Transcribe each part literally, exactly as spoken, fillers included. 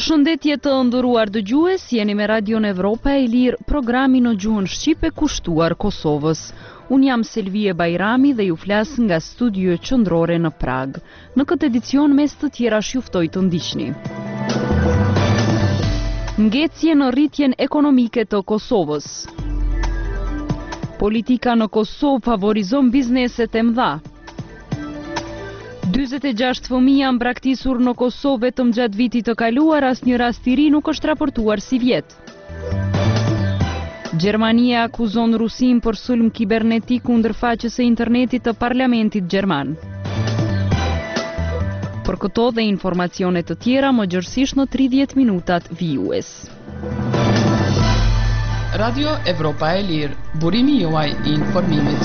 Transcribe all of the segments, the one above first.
Përshëndetje të nderuar dëgjues, jeni me Radion Evropa e Lirë, programi në gjuhën shqipe kushtuar Kosovës. Unë jam Selvie Bajrami dhe ju flas nga studio qendrore në Prag. Në këtë edicion mes të tjera juftoj të ndiqni. Ngecje në rritjen ekonomike të Kosovës. Politika në Kosovë favorizon bizneset e mëdha. dyzet e gjashtë fëmijë janë braktisur në Kosovë vetëm gjatë vitit të kaluar, asnjë rast i ri nuk është raportuar si vjet. Gjermania akuzon Rusin për sulm kibernetik kundër faqes së internetit të parlamentit gjerman. Për këto dhe informacione të tjera më gjërësisht në tridhjetë minutat vijues. Radio Evropa e Lirë, burimi juaj i informimit.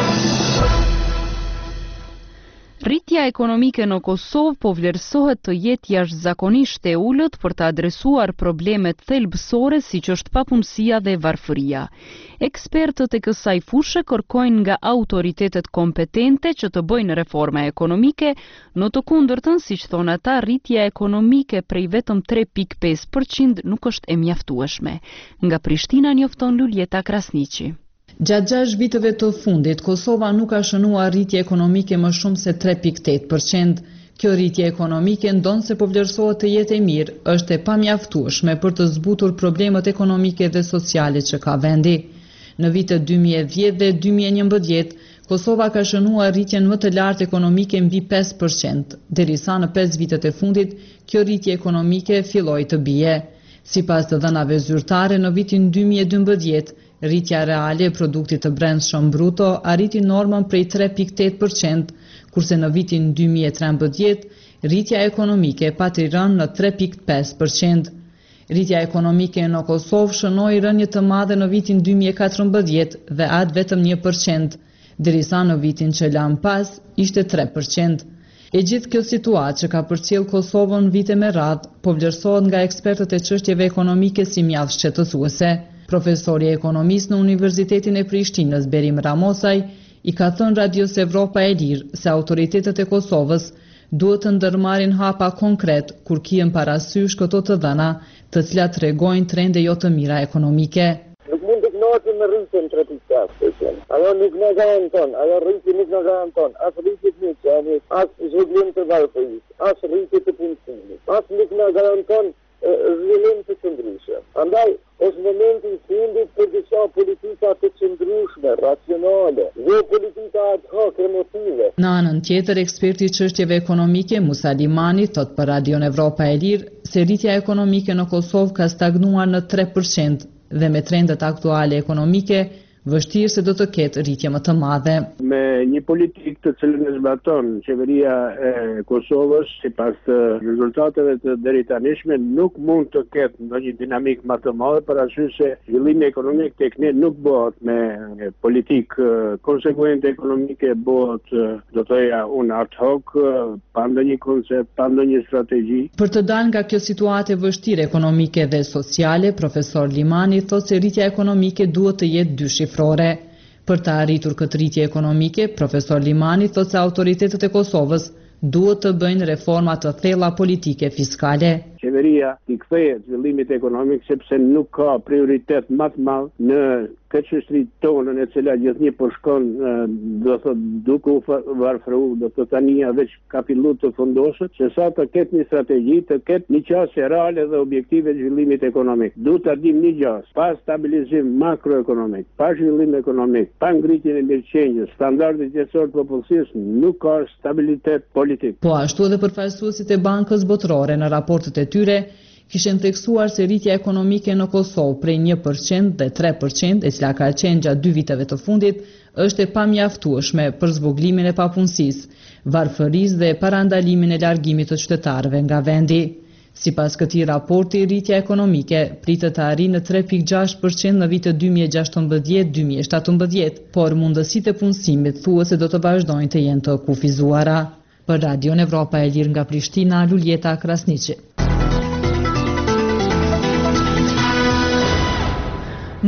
Rritja ekonomike në Kosovë po vlerësohet të jetë jashtëzakonisht e ulët për të adresuar problemet thelbësore siç është papunësia dhe varfëria. Ekspertët e kësaj fushë kërkojnë nga autoritetet kompetente që të bëjnë reforma ekonomike, në të kundërtën, siç thonë ata, rritja ekonomike prej vetëm tre pikë pesë përqind nuk është e mjaftueshme. Nga Prishtina njofton Luljeta Krasniqi. Gjatë gjashtë viteve të fundit, Kosova nuk ka shënuar rritje ekonomike më shumë se tre pikë tetë përqind. Kjo rritje ekonomike ndonë se po vlerësohet të jetë e mirë, është e pamjaftueshme për të zbutur problemet ekonomike dhe sociale që ka vendi. Në vitet dy mijë e dhjetë dhe dy mijë e njëmbëdhjetë, Kosova ka shënuar rritjen më të lartë ekonomike mbi pesë përqind, derisa në pesë vitet e fundit, kjo rritje ekonomike filloi të bie. Sipas të dhënave zyrtare, në vitin dy mijë e dymbëdhjetë, rritja reale e produktit të brendshëm bruto arriti normën prej tre pikë tetë përqind, kurse në vitin dy mijë e trembëdhjetë, rritja ekonomike pati rënë në tre pikë pesë përqind. Rritja ekonomike në Kosovë shënoi rënje të madhe në vitin dy mijë e katërmbëdhjetë dhe atë vetëm një përqind, derisa në vitin që lan pas ishte tre përqind. E gjithë kjo situatë që ka përcjell Kosovën vite me radhë, po vlerësohet nga ekspertët e çështjeve ekonomike si mjaft shqetësuese. Profesori ekonomist në Universitetin e Prishtinës, Berim Ramosaj, i ka thënë Radios Evropa e Lirë se autoritetet e Kosovës duhet të ndërmarrin hapa konkret kur kihen parasysh këto të dhëna, të cilat tregojnë trende jo të mira ekonomike. Nuk mund të kënaqem me rritjen tre pikë pesë përqind. Ajo nuk na garanton, ajo rritje nuk na garanton as rritje të miqësisë, as zhvillim të varfërisë, as rritje të punësimit, as nuk na garanton zhvillim të qëndrueshëm. Andaj, është momenti i fundit për të qenë politika të qëndrueshme, racionale, jo politika ad hoc emotive. Në anën tjetër, eksperti i çështjeve ekonomike Musa Limani thot për Radion Evropa e Lirë se rritja ekonomike në Kosovë ka stagnuar në tre përqind dhe me trendet aktuale ekonomike vështirë se do të ketë rritje më të madhe. Me një politikë të cilën e zbaton qeveria e Kosovës, sipas rezultateve të deritanishme, nuk mund të ketë ndonjë dinamik më të madhe, për arsye se zhvillimi ekonomik tek ne nuk bëhet me politikë konsekuente ekonomike, bëhet do të thoya un ad hoc, pa ndonjë koncept, pa ndonjë strategji. Për të dalë nga kjo situatë e vështirë ekonomike dhe sociale, profesor Limani thotë se rritja ekonomike duhet të jetë dy shifrore. Për të arritur këtë rritje ekonomike, profesor Limani thotë se autoritetet e Kosovës duhet të bëjnë reforma të thella politike fiskale. Qeveria i kthehet zhvillimit ekonomik sepse nuk ka prioritet më të madh në këtë çështri tonën e cila gjithnjë po shkon, do thotë duke u varfëruar, do të tania veç ka filluar të fundoset, se sa të ketë një strategji, të ketë një qasje reale dhe objektive të zhvillimit ekonomik. Duhet ta dim një gjë, pa stabilizim makroekonomik, pa zhvillim ekonomik, pa ngritjen e mirëqenies, standardit jetësor të popullsisë, nuk ka stabilitet politik. Po ashtu edhe përfaqësuesit e Bankës Botërore në raportet e tyre kishin theksuar se rritja ekonomike në Kosovë prej një përqind dhe tre përqind, e cila ka qenë gjatë dy viteve të fundit, është e pamjaftueshme për zbuglimin e papunësisë, varfërisë dhe parandalimin e largimit të qytetarëve nga vendi. Sipas këtij raporti, rritja ekonomike pritet të arrijë në tre pikë gjashtë përqind në vitet dy mijë e gjashtëmbëdhjetë dy mijë e shtatëmbëdhjetë, por mundësitë e punësimit thuhet se do të vazhdojnë të jenë të kufizuara. Për Radion Evropa e Lirë nga Prishtina, Luljeta Krasniqi.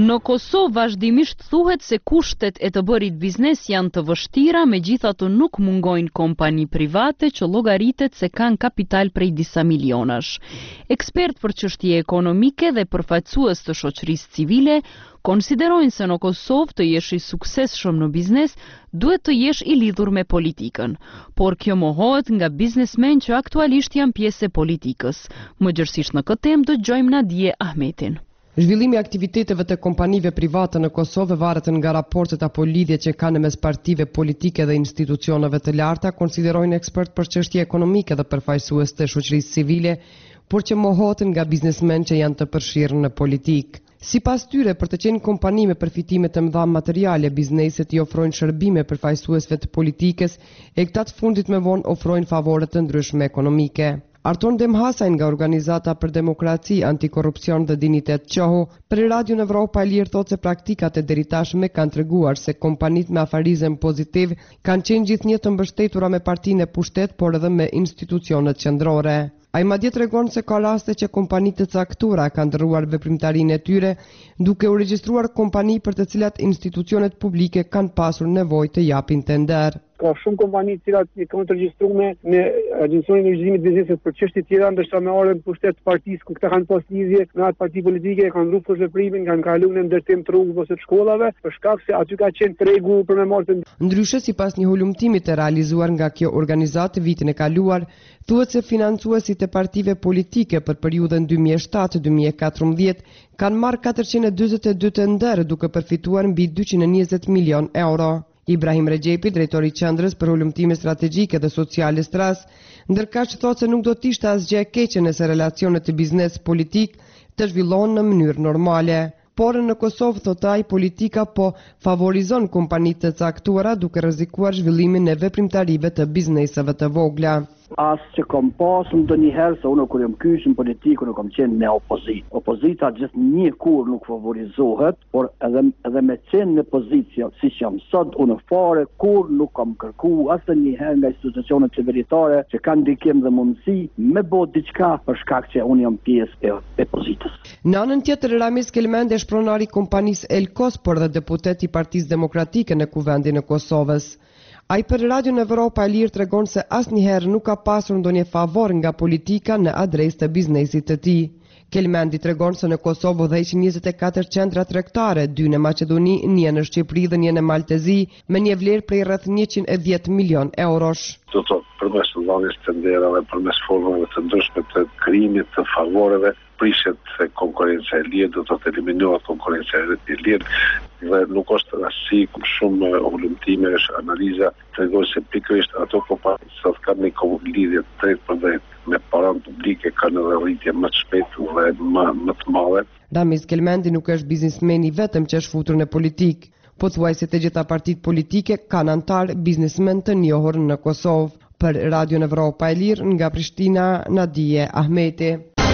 Në Kosovë vazhdimisht thuhet se kushtet e të bërit biznes janë të vështira, megjithatë nuk mungojnë kompani private që llogaritet se kanë kapital prej disa milionash. Ekspert për çështje ekonomike dhe përfaqësues të shoqërisë civile konsiderojnë se në Kosovë të jesh i suksesshëm në biznes duhet të jesh i lidhur me politikën, por kjo mohohet nga biznesmen që aktualisht janë pjesë e politikës. Më gjërësisht në këtë temë dëgjojmë Nadije Ahmetin. Zhvillimi i aktiviteteve të kompanive private në Kosovë varet nga raportet apo lidhjet që kanë mes partive politike dhe institucioneve të larta, konsiderojnë ekspert për çështje ekonomike dhe përfaqësues të shoqërisë civile, por që mohohen nga biznesmen që janë të përfshirë në politikë. Sipas tyre, për të qenë kompani me përfitime të mëdha materiale, bizneset i ofrojnë shërbime përfaqësuesve të politikës e këta të fundit me vonë ofrojnë favore të ndryshme ekonomike. Arton Demhasaj nga Organizata për Demokraci, Antikorrupsion dhe Dinitet Qohu, për Radion Evropa e Lirë thotë se praktikat e deritashme kanë treguar se kompanit me afarizëm pozitiv kanë qenë gjithnjë të mbështetura me partinë e pushtet, por edhe me institucionet qendrore. Ai madje tregon se ka raste që kompanitë të caktuara kanë ndërruar veprimtarinë e tyre, duke u regjistruar kompani për të cilat institucionet publike kanë pasur nevojë të japin tender. Ka shumë kompani të cilat kanë të regjistruar me Agjencion e Registrimit të Biznesit për çështje tjera, ndërsa me orën pushtet të partisë ku këta kanë pas lidhje me atë parti politike, kanë rrugë për veprimin, kanë kaluar në ndërtim të rrugëve ose të shkollave, për shkak se aty ka qenë tregu për me marrë. Ndryshe, sipas një hulumtimi të realizuar nga kjo organizatë vitin e kaluar, thuhet se financuesit e partive politike për periudhën dy mijë e shtatë dy mijë e katërmbëdhjetë kanë marrë katërqind e dyzet e dy tender duke përfituar mbi dyqind e njëzet milion euro. Ibrahim Regjepi, drejtori i Qendrës për Hulumtime Strategjike dhe Sociale Stras, ndërkaq thotë se nuk do të ishte asgjë e keqe nëse relacionet të biznes politik të zhvillohen në mënyrë normale. Por në Kosovë, thotë ai, politika po favorizon kompanitë të caktuara duke rrezikuar zhvillimin e veprimtarive të bizneseve të vogla. As që kom pasur ndonjëherë se unë kur jam kyç në politikë nuk kam qenë në opozitë. Opozita gjithnjë kur nuk favorizohet, por edhe edhe me qenë në pozitë siç jam sot unë fare kur nuk kam kërkuar asnjëherë nga institucionet qeveritare që kanë ndikim dhe mundësi me bë diçka për shkak që unë jam pjesë e, e pozitës. Në anën tjetër, Ramiz Kelmend është pronari i kompanisë Elkos, por dhe deputet i Partisë Demokratike në Kuvendin e Kosovës. Ai për Radion Evropa e Lirë tregon se asnjëherë nuk ka pasur ndonjë favor nga politika në adresë të biznesit të tij. Kelmendi tregon se në Kosovë udhëheqin njëzet e katër qendra tregtare, dy në Maqedoni, një në Shqipëri dhe një në Maltezi, me një vlerë prej rreth njëqind e dhjetë milion eurosh. Do të përmes dhënies tenderave, përmes formave të ndryshme të krijimit të favoreve, prishet se konkurenca e lirë, do të eliminohet konkurenca e lirë dhe nuk është rasti shumë hulumtime, është analiza tregon se pikërisht ato kompani që kanë një lidhje drejt për drejt me paranë publike kanë edhe rritje më të shpejtë dhe më, më të madhe. Ramiz Kelmendi nuk është biznesmeni vetëm që është futur në politikë, po thuaj se të gjitha partitë politike kanë antar biznesmen të njohur në Kosovë. Për Radion Evropa e Lirë nga Prishtina, Nadije Ahmeti.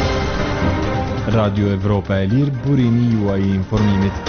Radio Evropa e Lirë, burimi juaj i informimit.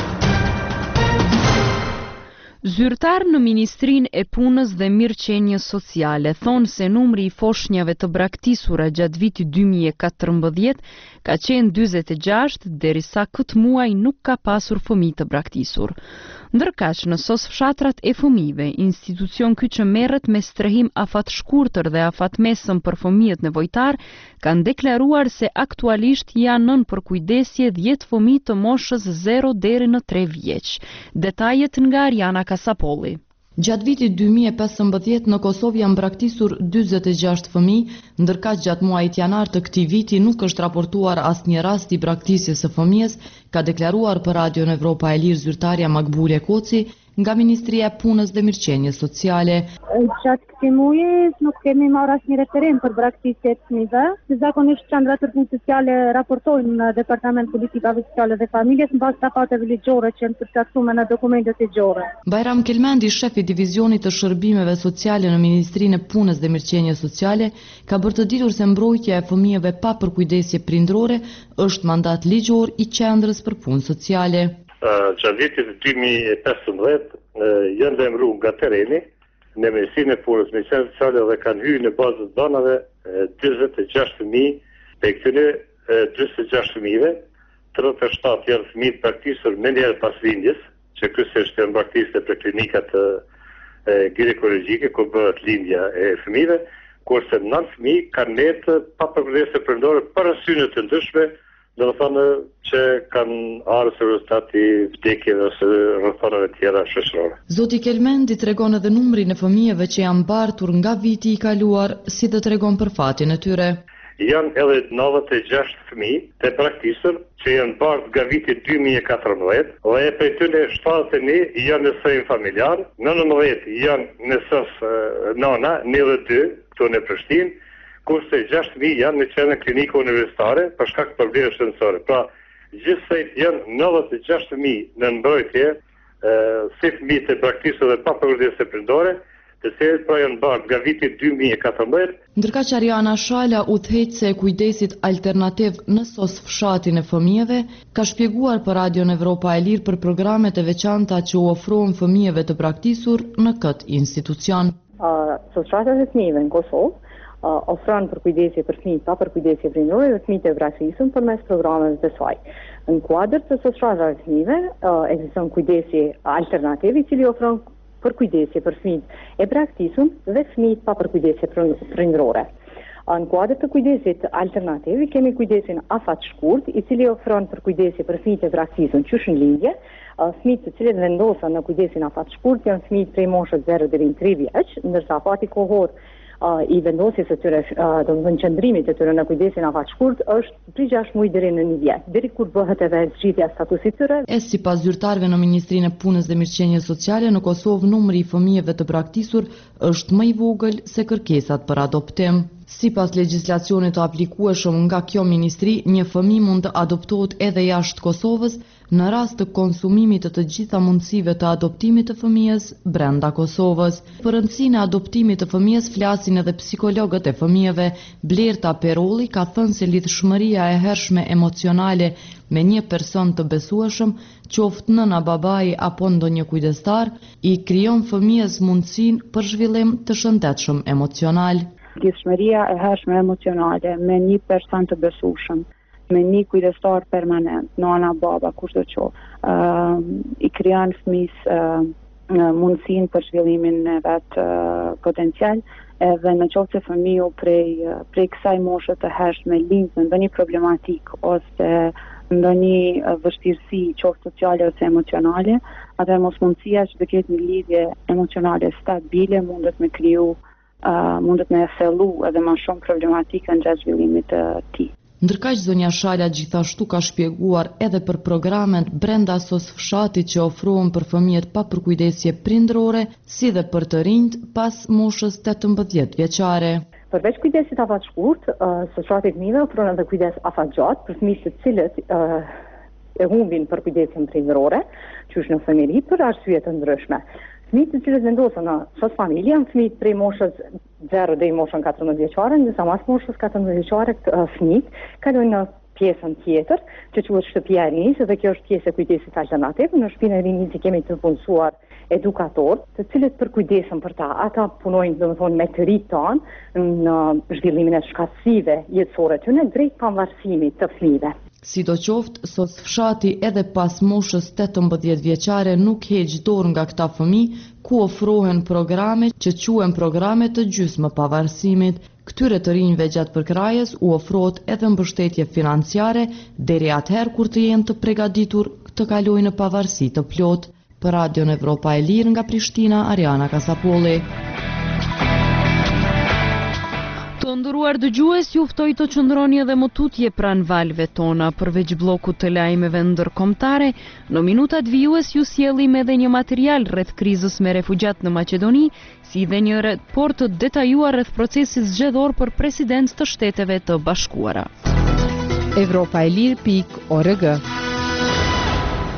Zyrtar në Ministrinë e Punës dhe Mirëqenies Sociale thonë se numri i foshnjave të braktisura gjatë vitit dy mijë e katërmbëdhjetë ka qenë dyzet e gjashtë, derisa këtë muaj nuk ka pasur fëmijë të braktisur. Ndërkaq në sos fshatrat e fëmijëve, institucion ky që merret me strehim afat shkurtër dhe afat mesëm për fëmijët nevojtar, kanë deklaruar se aktualisht janë nën përkujdesje dhjetë fëmijë të moshës zero deri në tre vjeç. Detajet nga Ariana Kasapolli. Gjatë vitit dy mijë e pesëmbëdhjetë në Kosovë janë braktisur dyzet e gjashtë fëmijë, ndërkaq gjatë muajit janar të këtij viti nuk është raportuar asnjë rast i braktisjes së fëmijës, ka deklaruar për Radion Evropa e Lirë zyrtarja Makbule Koci nga Ministria e Punës dhe Mirëqenies Sociale. Gjatë këtij muaji nuk kemi marrë asnjë referim për braktisje të fëmijëve. Zakonisht qendrat e punës sociale raportojnë në Departament Politikave Sociale dhe Familjes mbas rafateve ligjore që janë përcaktuar në dokumentet ligjore. Bajram Kelmendi, shef i divizionit të shërbimeve sociale në Ministrinë e Punës dhe Mirëqenies Sociale, ka bërë të ditur se mbrojtja e fëmijëve pa përkujdesje prindrore është mandat ligjor i Qendrës për Punë Sociale. Gjatë vitit dy mijë e pesëmbëdhjetë janë lajmëruar nga tereni në Ministrinë e Punës dhe Mirëqenies Sociale dhe kanë hyrë në bazën e danave dyzet e gjashtë fëmijë, pe këtyre dyzet e gjashtë fëmijëve tridhjetë e shtatë janë fëmijë të braktisur me njerë pas lindjes, që kryesisht janë braktisur për klinikat e, e ginekologjike ku bëhet lindja e fëmijëve, kurse nëntë fëmijë kanë netë pa përkujdesje perëndore për arsye të ndryshme, do të thonë që kanë ardhur së rezultati vdekjeve ose rrethonave tjera shoqërore. Zoti Kelmendi tregon edhe numrin e fëmijëve që janë mbartur nga viti i kaluar, si të tregon për fatin e tyre. Janë edhe nëntëdhjetë e gjashtë fëmijë të braktisur që janë mbartur nga viti dy mijë e katërmbëdhjetë, dhe prej tyre shtatëdhjetë e një janë në sejm familjar, nëntëmbëdhjetë janë në S O S Nona, njëzet e dy këtu në Prishtinë, kurse gjashtë mijë janë në qendrën klinike universitare për shkak të problemeve shëndetësore. Pra, gjithsej janë nëntëdhjetë e gjashtë mijë në mbrojtje, si fëmijë të braktisur dhe pa përkujdesje perëndore, të cilët pra janë mbartur nga viti dy mijë e katërmbëdhjetë. Ndërkaq Ariana Shala, udhëheqëse e kujdesit alternativ në S O S fshatin e fëmijëve, ka shpjeguar për Radion Evropa e Lirë për programet e veçanta që u ofrohen fëmijëve të braktisur në këtë institucion. Uh, Societatet e fëmijëve në Kosovë Uh, ofron për kujdesje për fëmijë pa për kujdesje prindërore dhe fëmijët e braktisur përmes programeve të saj. Në kuadër të societateve të fëmijëve uh, ekziston kujdesje alternativ i cili ofron për kujdesje për fëmijët e braktisur dhe fëmijët pa për kujdesje prindërore. Uh, në kuadër të kujdesit alternativ kemi kujdesin afat shkurt i cili ofron për kujdesje për fëmijët e braktisur qysh në lindje. Uh, fëmijët të cilët vendosen në kujdesin afat shkurt janë fëmijët prej moshës zero deri në tre vjeç, ndërsa afati kohor Uh, i vendosjes së tyre, uh, do të thënë qëndrimit të tyre në kujdesin afat shkurt është prej gjashtë muaj deri në një vjet, deri kur bëhet edhe zgjidhja e statusit të tyre. E sipas zyrtarëve në Ministrinë e Punës dhe Mirëqenies Sociale në Kosovë, numri i fëmijëve të braktisur është më i vogël se kërkesat për adoptim. Sipas legjislacionit të aplikueshëm nga kjo ministri, një fëmijë mund të adoptohet edhe jashtë Kosovës në rast të konsumimit të të gjitha mundësive të adoptimit të fëmijës brenda Kosovës. Për rëndësinë e adoptimit të fëmijës flasin edhe psikologët e fëmijëve. Blerta Perolli ka thënë se lidhshmëria e hershme emocionale me një person të besueshëm, qoftë nëna, babai apo ndonjë kujdestar, i krijon fëmijës mundësinë për zhvillim të shëndetshëm emocional. Lidhshmëria e hershme emocionale me një person të besueshëm, me një kujdestar permanent, nana, baba, kushdo qoftë, uh, i krijon fëmijës uh, mundësinë për zhvillimin e vet uh, potencial, edhe në qoftë se fëmiu prej uh, prej kësaj moshe të hershme lind me ndonjë problematik ose ndonjë uh, vështirësi, qoftë sociale ose emocionale, atëherë mosmundësia që të ketë një lidhje emocionale stabile mundet me kriju Uh, mundet me thellu edhe më shumë problematika në gjatë zhvillimit të tij. Ndërkaq zonja Shala gjithashtu ka shpjeguar edhe për programet brenda S O S fshatit që ofrohen për fëmijët pa përkujdesje prindërore, si dhe për të rinjt pas moshës tetëmbëdhjetë vjeçare. Përveç kujdesit afat shkurt, uh, societati i fëmijëve ofron edhe kujdes afat gjatë për fëmijët të cilët uh, e humbin përkujdesjen prindërore, qysh në familje për arsye të ndryshme. Fëmijët të cilët vendosen në S O S familje janë fëmijët prej moshës zero deri në moshën katërmbëdhjetë vjeçare, ndërsa mas moshës katërmbëdhjetë vjeçare fëmijët kalojnë në pjesën tjetër, që quhet shtëpia e rinisë, dhe kjo është pjesë e kujdesit alternativ. Në shtëpinë e rinisë kemi të punësuar edukatorë, të cilët përkujdesen për ta. Ata punojnë, domethënë, me të rinjt tanë në zhvillimin e shkatësive jetësore të tyre drejt pavarësimit të fëmijëve. Sidoqoftë, S O S fshati edhe pas moshës tetëmbëdhjetë vjeçare nuk heq dorë nga këta fëmijë, ku ofrohen programe që quhen programe të gjysmë pavarësimit. Këtyre të rinjve gjatë përkrajës u ofrohet edhe mbështetje financiare deri atëherë kur të jenë të përgatitur të kalojnë në pavarësi të plotë. Për Radion Evropa e Lirë nga Prishtina, Ariana Kasapolli. Të nderuar dëgjues, ju ftoj të qëndroni edhe më tutje pranë valve tona. Përveç bllokut të lajmeve ndërkombëtare, në minutat vijues ju sjellim edhe një material rreth krizës me refugjat në Maqedoni, si dhe një raport të detajuar rreth procesit zgjedhor për president të Shteteve të Bashkuara. Evropa e Lirë pikë org.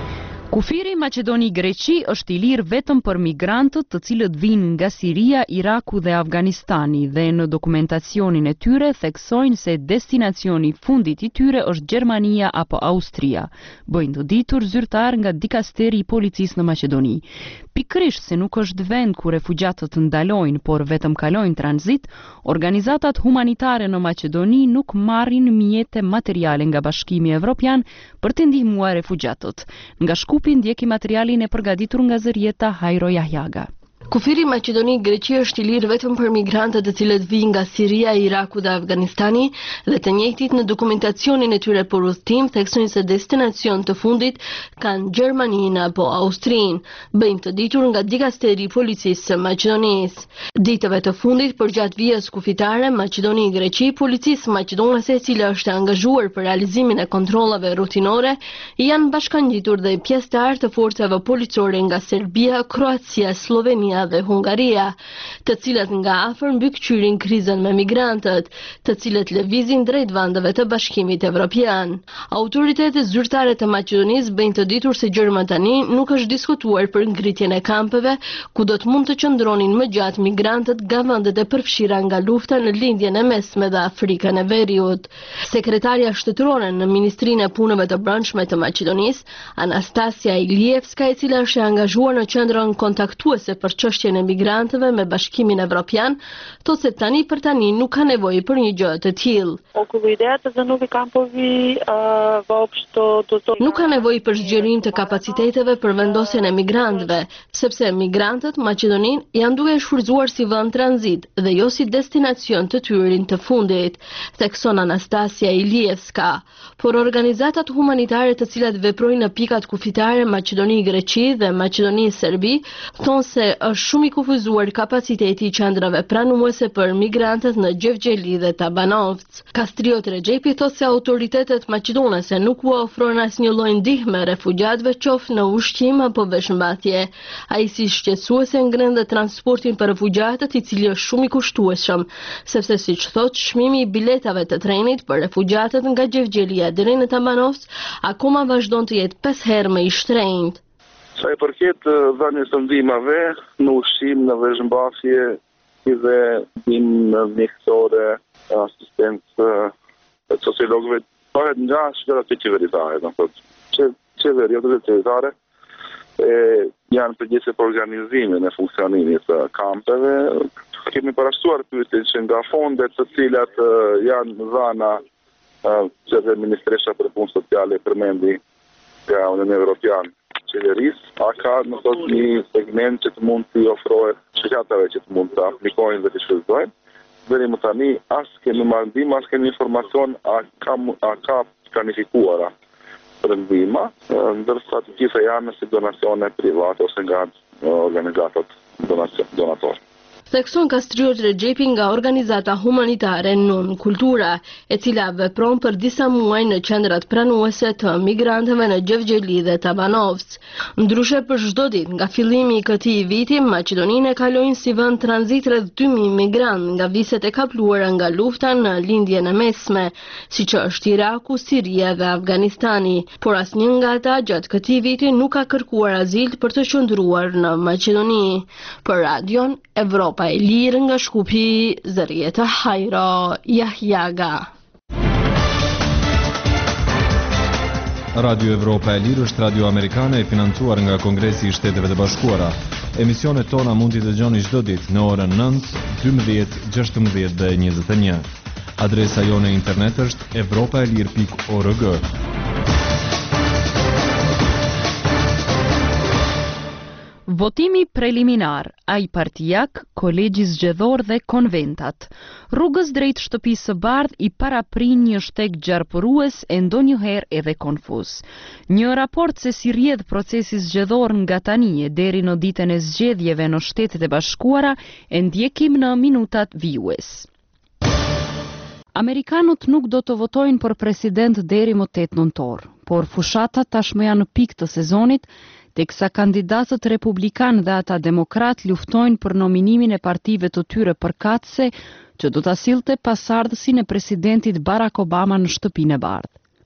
Kufiri Maqedoni-Greqi është i lirë vetëm për migrantët të cilët vinë nga Siria, Iraku dhe Afganistani dhe në dokumentacionin e tyre theksojnë se destinacioni fundit i tyre është Gjermania apo Austria, bëjnë të ditur zyrtar nga dikasteri i policisë në Maqedoni. Pikërisht se nuk është vend ku refugjatët ndalojnë, por vetëm kalojnë tranzit, organizatat humanitare në Maqedoni nuk marrin mjete materiale nga Bashkimi Evropian për të ndihmuar refugjatët. Nga Shkupi ndjeki materialin e përgatitur nga Zërieta Hajro Jahjaga. Kufiri Maqedoni-Greqi është i lirë vetëm për migrantët të cilët vijnë nga Siria, Iraku dhe Afganistani dhe të njëjtit në dokumentacionin e tyre për udhëtim theksojnë se destinacion të fundit kanë Gjermaninë apo Austrinë, bëjmë të ditur nga dikasteri i policisë së Maqedonisë. Ditëve të fundit përgjatë vijës kufitare Maqedoni-Greqi, policisë maqedonase e cila është angazhuar për realizimin e kontrollave rutinore, janë bashkangjitur dhe pjesëtar të forcave policore nga Serbia, Kroacia, Slovenia dhe Hungaria, të cilat nga afër mbikëqyrin krizën me migrantët, të cilët lëvizin drejt vendeve të Bashkimit Evropian. Autoritetet zyrtare të Maqedonisë bëjnë të ditur se gjërma tani nuk është diskutuar për ngritjen e kampeve, ku do të mund të qëndronin më gjatë migrantët nga vendet e përfshira nga lufta në lindjen e mesme dhe Afrikën e Veriut. Sekretarja shtetërore në Ministrinë e Punëve të Brendshme të Maqedonisë, Anastasia Ilievska, e cila është e angazhuar në qendrën kontaktuese për çështjen e migrantëve me Bashkimin Evropian, thotë se tani për tani nuk ka nevojë për një gjë të tillë. Nuk ka nevojë për zgjerim të kapaciteteve për vendosjen e migrantëve, sepse migrantët Maqedoninë janë duke shfrytzuar si vend tranzit dhe jo si destinacion të tyrin të fundit, thekson Anastasia Ilievska. Por organizatat humanitare të cilat veprojnë në pikat kufitare Maqedoni-Greqi dhe Maqedoni-Serbi thonë se është shumë i kufizuar kapaciteti i qendrave pranuese për migrantët në Gjevgjeli dhe Tabanovc. Kastriot Rexhepi thotë se autoritetet maqedonase nuk u ofrojnë asnjë lloj ndihme refugjatëve qoftë në ushqim apo veshmbathje. Ai si shqetësuese ngren dhe transportin për refugjatët, i cili është shumë i kushtueshëm, sepse siç thotë çmimi i biletave të trenit për refugjatët nga Gjevgjelia deri në Tabanovc akoma vazhdon të jetë pesë herë më i shtrenjtë. Sa i përket dhënies së ndihmave në ushqim, në veshmbathje dhe ndihmë mjekësore, asistencë sociologëve, bëhet nga shtetet qeveritare, do thotë. Që qeveria dhe qeveritare janë përgjegjëse për organizimin e funksionimit të kampeve. Kemi parashtuar pyetjen që nga fondet të cilat janë dhëna që dhe Ministresha për Punë Sociale përmendi nga Unioni Evropiane qeverisë, a ka në thot një segment që të mund të ofrohet shëqatave që të mund të aplikojnë dhe të shfrytëzojnë. Deri më tani as kemi marrë ndihmë, as kemi informacion a ka a ka planifikuara për ndihma, ndërsa të gjitha janë si donacione private ose nga organizatat donatorë. Thekson Kastriot Rexhepi nga organizata humanitare Nun Kultura, e cila vepron për disa muaj në qendrat pranuese të migrantëve në Gjevgjeli dhe Tabanovc. Ndryshe për çdo ditë nga fillimi i këtij viti, Maqedoninë e kalojnë si vend tranzit rreth dy mijë migrantë nga viset e kapluara nga lufta në lindjen e mesme, siç është Iraku, Siria dhe Afganistani, por asnjë nga ata gjatë këtij viti nuk ka kërkuar azil për të qëndruar në Maqedoni. Për Radion Evropa e lirë nga Shkupi, Zërieta Hajro Jahjaga. Radio Evropa e Lirë është radio amerikane e financuar nga Kongresi i Shteteve të Bashkuara. Emisionet tona mund t'i dëgjoni çdo ditë në orën nëntë, dymbëdhjetë, gjashtëmbëdhjetë dhe njëzet e një. Adresa jone internet është evropaelir pikë org. Votimi preliminar, ai partijak, kolegji zgjedhor dhe konventat. Rrugës drejt shtëpisë së bardhë i paraprin një shteg gjarpërues e ndonjëherë edhe konfuz. Një raport se si rrjedh procesi zgjedhor nga tani e deri në ditën e zgjedhjeve në Shtetet e Bashkuara e ndjekim në minutat vijues. Amerikanët nuk do të votojnë për president deri më tetë nëntor, por fushatat tashmë janë në pikë të sezonit, teksa kandidatët republikan dhe ata demokrat luftojnë për nominimin e partive të tyre përkatëse që do ta sillte pasardhësin e presidentit Barack Obama në Shtëpinë e Bardhë.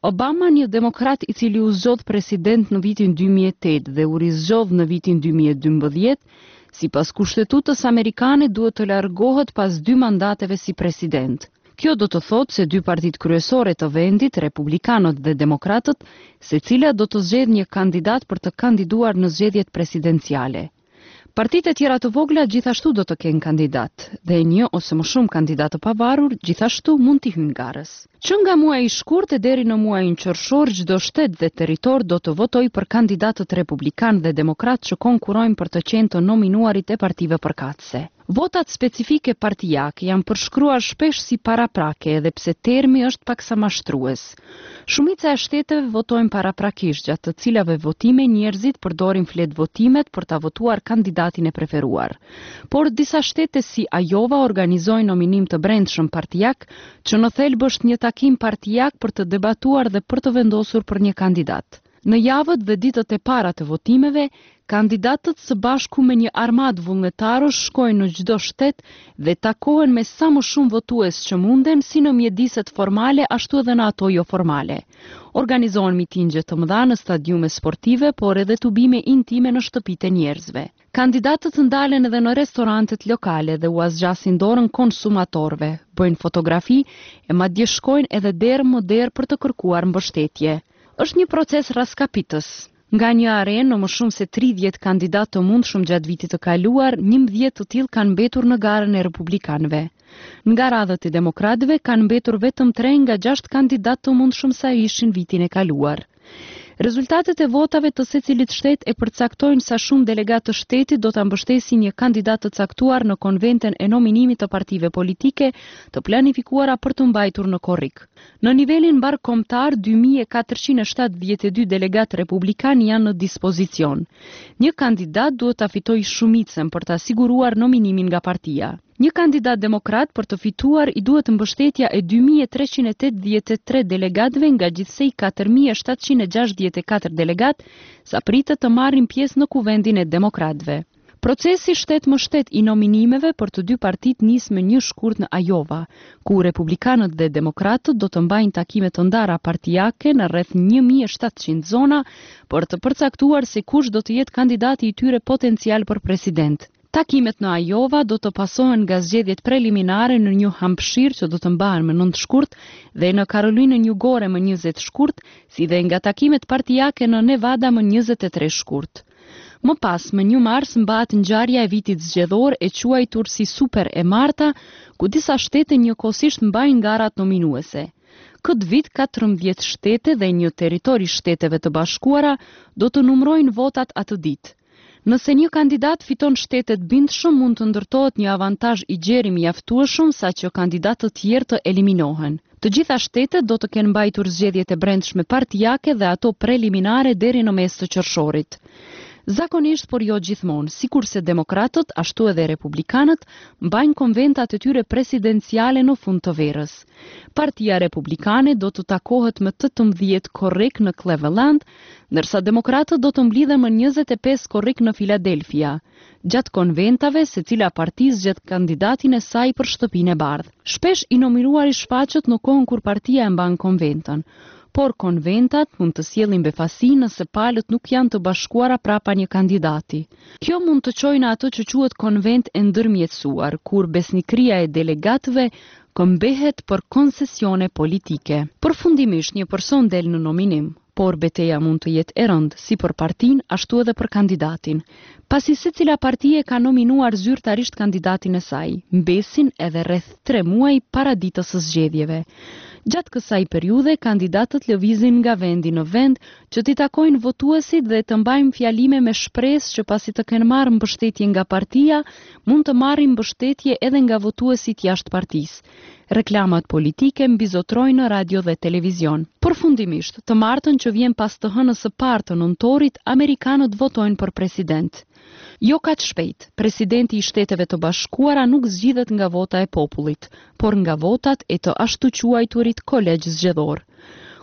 Obama, një demokrat i cili u zgjodh president në vitin dy mijë e tetë dhe u rizgjodh në vitin dy mijë e dymbëdhjetë, sipas kushtetutës amerikane duhet të largohet pas dy mandateve si president. Kjo do të thotë se dy partitë kryesore të vendit, Republikanët dhe Demokratët, secila do të zgjedhë një kandidat për të kandiduar në zgjedhjet presidenciale. Partitë e tjera të vogla gjithashtu do të kenë kandidat, dhe një ose më shumë kandidatë pavarur gjithashtu mund t'i hyjnë garës. Që nga muaji i shkurtë deri në muajin qershor, çdo shtet dhe territor do të votojë për kandidatët republikan dhe demokrat që konkurrojnë për të qenë të nominuarit e partive përkatëse. Votat specifike partijake janë përshkruar shpesh si paraprake, edhe pse termi është paksa mashtrues. Shumica e shteteve votojnë paraprakisht, gjatë të cilave votime njerëzit përdorin flet votimet për ta votuar kandidatin e preferuar. Por disa shtete si Iowa organizojnë nominim të brendshëm partijak, që në thelb është një takim partijak për të debatuar dhe për të vendosur për një kandidat. Në javët dhe ditët e para të votimeve, kandidatët së bashku me një armadë vullnetarësh shkojnë në çdo shtet dhe takohen me sa më shumë votues që munden, si në mjediset formale ashtu edhe në ato jo formale. Organizohen mitingje të mëdha në stadiume sportive, por edhe tubime intime në shtëpitë e njerëzve. Kandidatët ndalen edhe në restorantet lokale dhe u azgjasin dorën konsumatorëve, bëjnë fotografi e madje shkojnë edhe derë më derë për të kërkuar mbështetje. Është një proces raskapitës. Nga një arenë në më shumë se tridhjetë kandidatë të mundshëm gjatë vitit të kaluar, njëmbëdhjetë të tillë kanë mbetur në garën e republikanëve. Nga radhët e demokratëve kanë mbetur vetëm tre nga gjashtë kandidatë të mundshëm sa ishin vitin e kaluar. Rezultatet e votave të secilit shtet e përcaktojnë sa shumë delegatë të shtetit do ta mbështesin një kandidat të caktuar në konventen e nominimit të partive politike të planifikuara për të mbajtur në korrik. Në nivelin mbar kombëtar, dy mijë e katërqind e shtatëdhjetë e dy delegatë republikan janë në dispozicion. Një kandidat duhet ta fitojë shumicën për ta siguruar nominimin nga partia. Një kandidat demokrat për të fituar i duhet mbështetja e dy mijë e treqind e tetëdhjetë e tre delegatëve nga gjithsej katër mijë e shtatëqind e gjashtëdhjetë e katër delegatë, sa pritet të marrin pjesë në kuvendin e demokratëve. Procesi shtet më shtet i nominimeve për të dy partitë nis me një shkurt në Iowa, ku republikanët dhe demokratët do të mbajnë takime të ndara partijake në rreth një mijë e shtatëqind zona për të përcaktuar se kush do të jetë kandidati i tyre potencial për president. Takimet në Iowa do të pasohen nga zgjedhjet preliminare në New Hampshire që do të mbahen më nëntë shkurt dhe në Karolinën Jugore më njëzet shkurt, si dhe nga takimet partijake në Nevada më njëzet e tre shkurt. Më pas, më një mars mbahet ngjarja e vitit zgjedhor e quajtur si Super e Marta, ku disa shtete njëkohësisht mbajnë garat nominuese. Këtë vit katërmbëdhjetë shtete dhe një territor i Shteteve të Bashkuara do të numrojnë votat atë ditë. Nëse një kandidat fiton shtetet bindshëm, mund të ndërtohet një avantazh i gjerë mjaftueshëm saqë kandidatë të tjerë të eliminohen. Të gjitha shtetet do të kenë mbajtur zgjedhjet e brendshme partijake dhe ato preliminare deri në mes të qershorit. Zakonisht, por jo gjithmonë, sikurse demokratët, ashtu edhe republikanët, mbajnë konventat e tyre presidenciale në fund të verës. Partia Republikane do të takohet më tetëmbëdhjetë korrik në Cleveland, ndërsa demokratët do të mblidhen më njëzet e pesë korrik në Filadelfia. Gjatë konventave, secila parti zgjedh kandidatin e saj për shtëpinë e bardhë. Shpesh i nominuari shfaqet në kohën kur partia e mban konventën, por konventat mund të sjellin befasi nëse palët nuk janë të bashkuara prapa një kandidati. Kjo mund të çojë në atë që quhet konvent e ndërmjetësuar, kur besnikëria e delegatëve këmbehet për koncesione politike. Përfundimisht një person del në nominim, por betejë mund të jetë e rëndë si për partinë ashtu edhe për kandidatin. Pasi secila parti e ka nominuar zyrtarisht kandidatin e saj, mbesin edhe rreth tre muaj para ditës së zgjedhjeve. Gjatë kësaj periudhe, kandidatët lëvizin nga vendi në vend që t'i takojnë votuesit dhe të mbajnë fjalime me shpresë që pasi të kenë marrë mbështetje nga partia, mund të marrin mbështetje edhe nga votuesit jashtë partisë. Reklamat politike mbizotrojnë në radio dhe televizion. Përfundimisht, të martën që vjen pas të hënës së parë të nëntorit, amerikanët votojnë për president. Jo kaq shpejt, presidenti i Shteteve të Bashkuara nuk zgjidhet nga vota e popullit, por nga votat e të ashtu quajturit kolegj zgjedhor.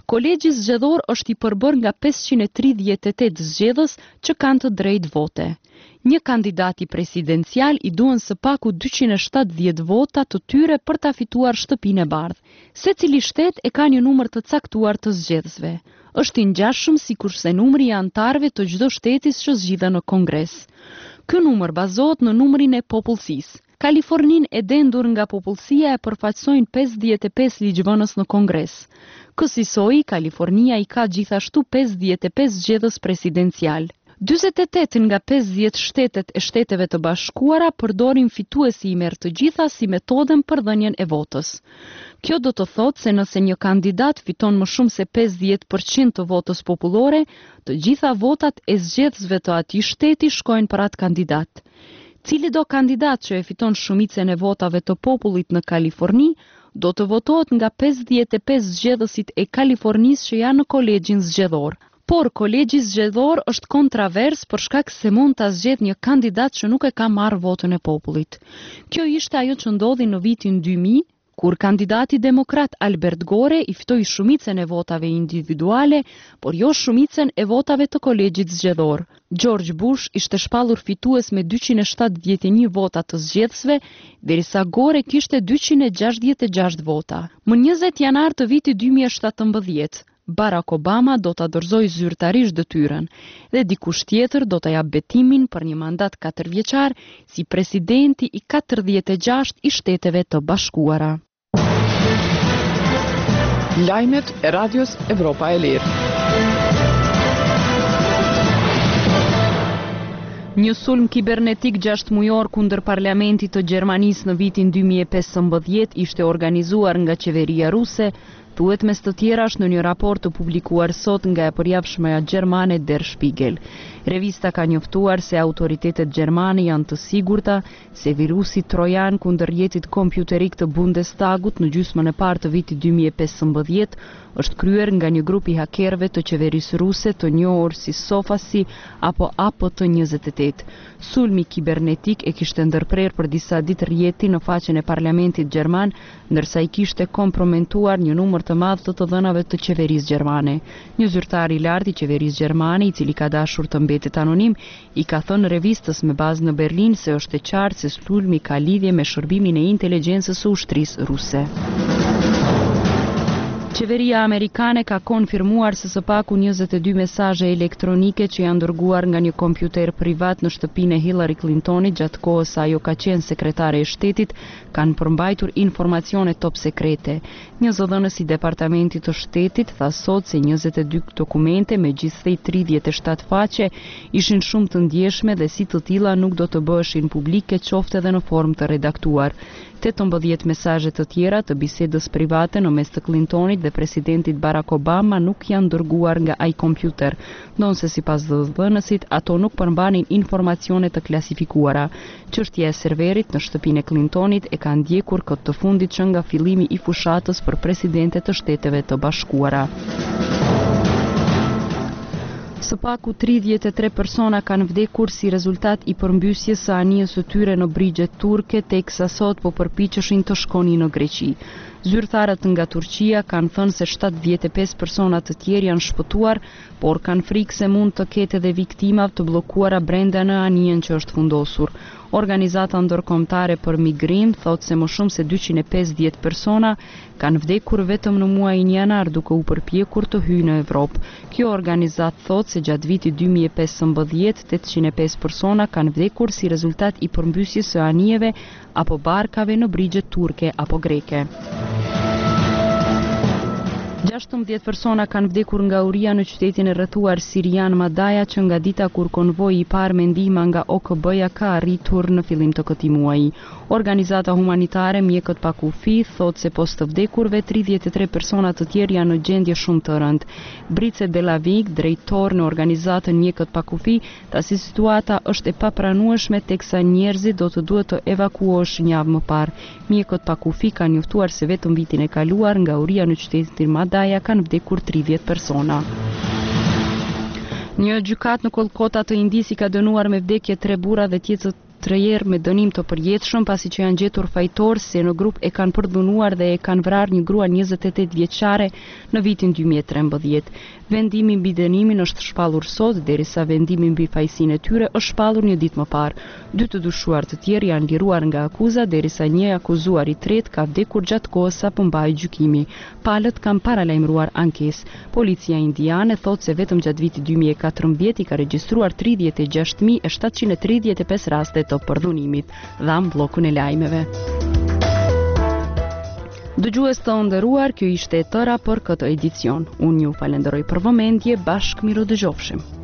Kolegji zgjedhor është i përbërë nga pesëqind e tridhjetë e tetë zgjedhës që kanë të drejtë vote. Një kandidati presidencial i duhen së paku dyqind e shtatëdhjetë vota të tyre për ta fituar shtëpinë e bardhë. Secili shtet e ka një numër të caktuar të zgjedhësve. Është i ngjashëm sikurse numri i anëtarëve të çdo shteti që zgjidhen në Kongres. Ky numër bazohet në numrin e popullsisë. Kalifornin e dendur nga popullsia e përfaqësojnë pesëdhjetë e pesë ligjvënës në Kongres. Kësaj, Kalifornia i ka gjithashtu pesëdhjetë e pesë zgjedhës presidencial. dyzet e tetë nga pesëdhjetë shtetet e Shteteve të Bashkuara përdorin fituesi i merr të gjitha si metodën për dhënien e votës. Kjo do të thotë se nëse një kandidat fiton më shumë se pesëdhjetë përqind të votës popullore, të gjitha votat e zgjedhësve të atij shteti shkojnë për atë kandidat. Cili do kandidat që e fiton shumicën e votave të popullit në Kaliforni, do të votohet nga pesëdhjetë e pesë zgjedhësit e Kalifornisë që janë në kolegjin zgjedhor. Por kolegji zgjedhor është kontravers për shkak se mund ta zgjedhë një kandidat që nuk e ka marrë votën e popullit. Kjo ishte ajo që ndodhi në vitin dy mijë, kur kandidati demokrat Albert Gore i fitoi shumicën e votave individuale, por jo shumicën e votave të kolegjit zgjedhor. George Bush ishte shpallur fitues me dyqind e shtatëdhjetë e një vota të zgjedhësve, derisa Gore kishte dyqind e gjashtëdhjetë e gjashtë vota. Më njëzet janar të vitit dy mijë e shtatëmbëdhjetë, Barack Obama do ta dorëzojë zyrtarisht detyrën dhe dikush tjetër do ta jap betimin për një mandat katërvjeçar si presidenti i katërdhjetë e gjashtë i Shteteve të Bashkuara. Lajmet e Radios Evropa e Lirë. Një sulm kibernetik gjashtë mujor kundër parlamentit të Gjermanisë në vitin dy mijë e pesëmbëdhjetë ishte organizuar nga qeveria ruse, thuhet mes të tjerash në një raport të publikuar sot nga e përjavshmja gjermane Der Spiegel. Revista ka njoftuar se autoritetet gjermane janë të sigurta se virusi trojan kundër rjetit kompjuterik të Bundestagut në gjysmën e parë të vitit dy mijë e pesëmbëdhjetë është kryer nga një grup i hakerëve të qeverisë ruse të njohur si Sofasi apo A P T njëzet e tetë. Sulmi kibernetik e kishte ndërprer për disa ditë rjetin në faqen e parlamentit gjerman, ndërsa i kishte kompromentuar një numër të madh të të dhënave të qeverisë gjermane. Një zyrtar i lartë i qeverisë gjermane, i cili ka dashur të mbetet anonim, i ka thënë revistës me bazë në Berlin se është e qartë se sulmi ka lidhje me shërbimin e inteligjencës së ushtrisë ruse. Qeveria amerikane ka konfirmuar se së paku njëzet e dy mesazhe elektronike që janë dërguar nga një kompjuter privat në shtëpinë e Hillary Clintonit gjatë kohës sa ajo ka qenë sekretare e shtetit kanë përmbajtur informacione top sekrete. Një zëdhënës i departamentit të shtetit tha sot se njëzet e dy dokumente me gjithsej tridhjetë e shtatë faqe ishin shumë të ndjeshme dhe si të tilla nuk do të bëheshin publike qoftë edhe në formë të redaktuar. tetëmbëdhjetë mesazhe të tjera të bisedës private në mes të Clintonit dhe presidentit Barack Obama nuk janë dërguar nga ai kompjuter, ndonse sipas zëdhënësit ato nuk përmbanin informacione të klasifikuara. Çështja e serverit në shtëpinë e Clintonit e ka ndjekur këtë të fundit që nga fillimi i fushatës për presidente të Shteteve të Bashkuara. Së paku tridhjetë e tre persona kanë vdekur si rezultat i përmbysjes së anijes së tyre në brigjet turke, teksa sot po përpiqeshin të shkonin në Greqi. Zyrtarët nga Turqia kanë thënë se shtatëdhjetë e pesë persona të tjerë janë shpëtuar, por kanë frikë se mund të ketë edhe viktima të bllokuara brenda në anijen që është fundosur. Organizata ndërkombëtare për migrim thotë se më shumë se dyqind e pesëdhjetë persona kanë vdekur vetëm në muajin janar duke u përpjekur të hyjnë në Evropë. Kjo organizatë thotë se gjatë vitit dy mijë e pesëmbëdhjetë tetëqind e pesë persona kanë vdekur si rezultat i përmbysjes së anijeve apo barkave në brigjet turke apo greke. gjashtëmbëdhjetë persona kanë vdekur nga uria në qytetin e rrethuar sirian Madaja që nga dita kur konvoji i parë me ndihmë nga O K B-ja ka arritur në fillim të këtij muaji. Organizata humanitare Mjekët pa kufi thotë se post të vdekurve tridhjetë e tre persona të tjerë janë në gjendje shumë të rëndë. Brice Delavik, drejtor në organizatën Mjekët pa kufi, tha se situata është e papranueshme teksa njerëzit do të duhet të evakuoheshin një javë më parë. Mjekët pa kufi kanë njoftuar se vetëm vitin e kaluar nga uria në qytetin Madaja kanë vdekur tridhjetë persona. Një gjykat në Kolkata të Indis i ka dënuar me vdekje tre burra dhe Trejer me dënim të përjetshëm pasi që janë gjetur fajtor se në grup e kanë përdhunuar dhe e kanë vrarë një grua njëzet e tetë vjeçare në vitin dy mijë e trembëdhjetë. Vendimi mbi dënimin është shpallur sot, derisa vendimi mbi fajësinë e tyre është shpallur një ditë më parë. Dy të dyshuar të tjerë janë liruar nga akuza, derisa një akuzuar i tretë ka vdekur gjatë kohës sa po mbahej gjykimi. Palët kanë paralajmëruar ankesë. Policia indiane thotë se vetëm gjatë vitit dy mijë e katërmbëdhjetë i ka regjistruar tridhjetë e gjashtë mijë e shtatëqind e tridhjetë e pesë raste të përdhunimit, dham bllokun e lajmeve. Dëgjues të nderuar, kjo ishte e tëra për këtë edicion. Unë ju falenderoj për vëmendje, bashkë miro dëgjofshim.